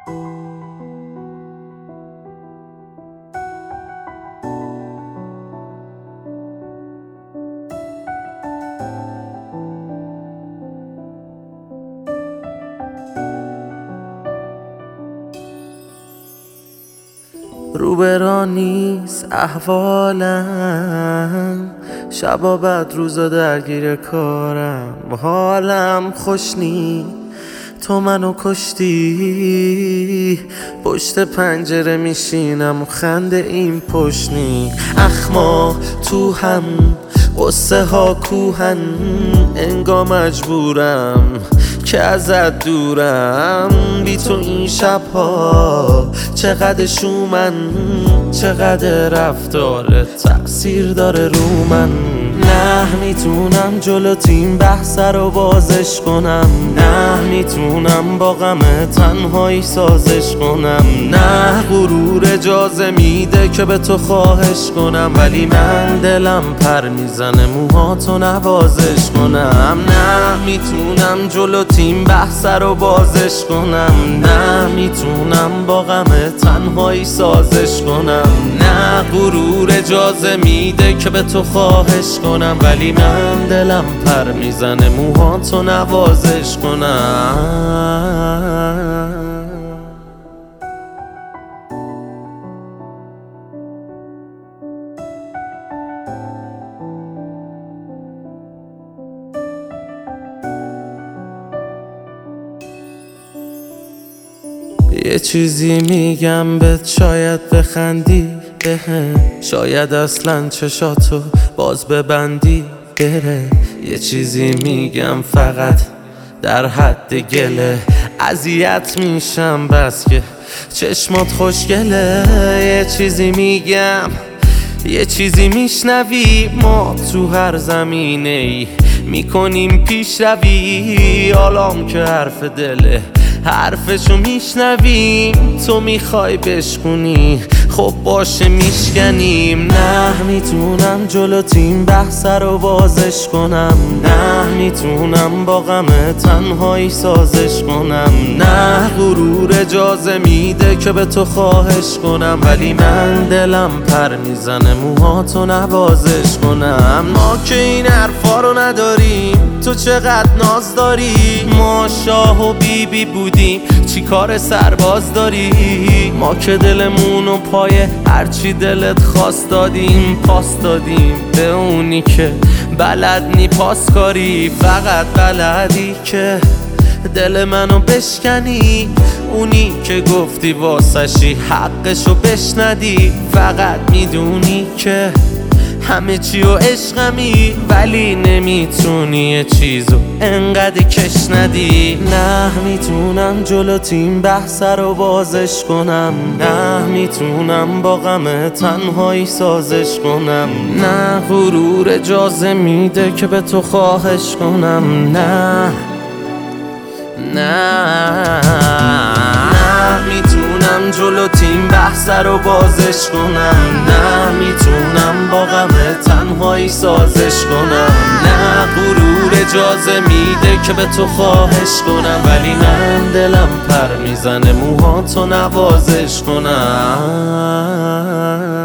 روبرا نیست احوالم، شبا بعد روزا درگیر کارم، حالم خوش نی تو منو کشتی. پشت پنجره میشینم و خنده این پشت نی. اخما تو هم قصه ها کوهن، انگار مجبورم که ازت دورم. بی تو این شبها چقدر شومن، چقدر رفتارت تأثیر داره رو من. نه میتونم جلو تیم بحث رو بازش کنم، نه میتونم با غم تنهایی سازش کنم. نه غرور اجازه میده که به تو خواهش کنم، ولی من دلم پر میزنه موهاتو نوازش کنم. نه میتونم جلو تیم بحث رو بازش کنم، نه میتونم با غم تنهایی سازش کنم. نه غرور اجازه میده که به تو خواهش کنم، ولی من دلم پر میزنه موهاتو نوازش کنم. یه چیزی میگم بهت شاید بخندی بهم، شاید اصلا چشاتو باز ببندی بره. یه چیزی میگم فقط در حد گله، اذیت میشم بس که چشمات خوشگله. یه چیزی میگم یه چیزی میشنوی، ما تو هر زمینه ای میکنیم پیشروی. حالام که حرف دله حرفشو میشنویم، تو میخوای بشکنی خب باشه میشکنیم. نه میتونم جلو تیم بحث رو بازش کنم، نه میتونم با غم تنهایی سازش کنم. نه غرور اجازه میده که به تو خواهش کنم، ولی من دلم پر میزنه موهاتو نوازش کنم. ما که این حرفا رو نداریم، تو چقدر ناز داری. ما شاه و بیبی بودیم، چی کار سرباز داری؟ ما که دلمونو پای هرچی دلت خواست دادیم، پاس دادیم به اونی که بلد نی پاس کاری. فقط بلدی که دل منو بشکنی، اونی که گفتی واسشی حقشو بشندی. فقط میدونی که همه چی و عشقمی، ولی نمیتونی یه چیزو انقدر کش ندی. نه میتونم جلو تیم بحث رو بازش کنم، نه میتونم با غم تنهایی سازش کنم. نه غرور اجازه میده که به تو خواهش کنم. نه میتونم جلو تیم بحث رو بازش کنم، نه میتونم با غم تنهایی سازش کنم. نه غرور اجازه میده که به تو خواهش کنم، ولی من دلم پر میزنه موهاتو نوازش کنم.